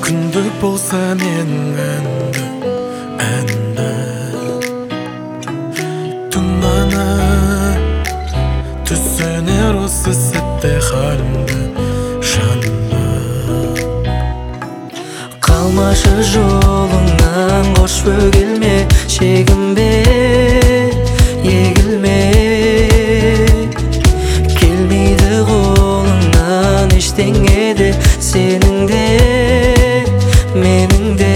Күндік болса менің әнді Тұнаны түсінер осы сәтте халімді жанымда. Қалмашы жолыңнан, қош бөгелме, шегінбе, егілме. Келмейді қолыңнан ештеңе де, сенің де, менің де.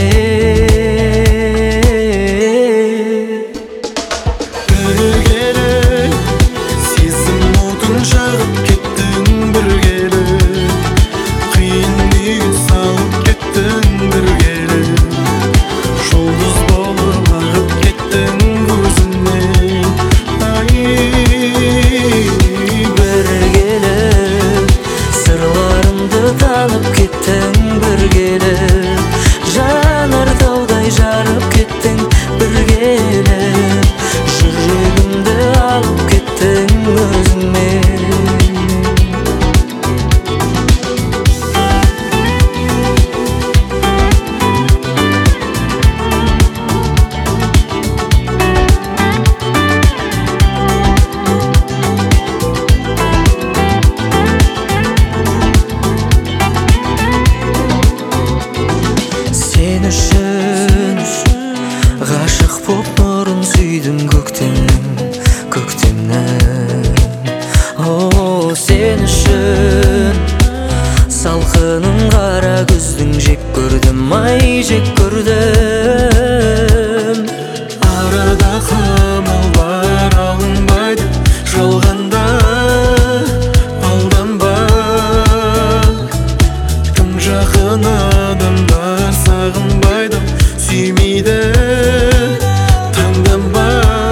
Бір келіп, сезім отын жағып кеттің бір келіп. Қиын күйге салып кеттің бір келіп. Жұлдыз болып ағып кеттің көзімнен. Бір келіп, сырларымды танып кеттің бір келіп. Жанар таудай жарып кеттің бір келіп. Жүрегімді алып кеттің өзіңмен. Сен үшін ғашық боп нұрын сүйдім көктемнің. О, сен үшін салқынын қара күздің жек көрдім, ай жек көрдім. Арада қамал бар, алынбайды жалғанда, алданба. Тым жақын адамдар сағынбайды, сүймейді, таңданба.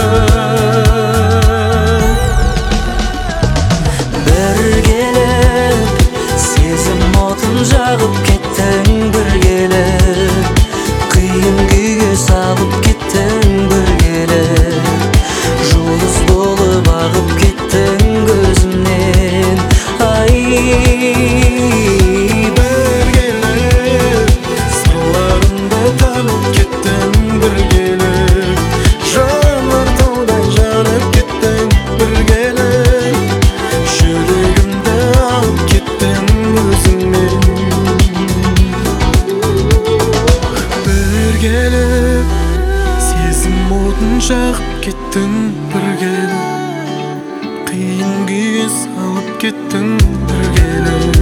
Бір келіп, сезім отын жағып кеттің бір келіп. Қиын күйге салып кеттің бір келіп. Жұлдыз болып ағып кеттің көзімнен. Ай, Бір келіп, сырларымды танып кеттің бір келіп. Жанар таудай жанып кеттің бір келіп. Жүрегімді алып кеттің өзіңмен. Бір келіп, сезім отын жағып кеттің бір келіп. Қиын күйге салып кеттің бір келіп.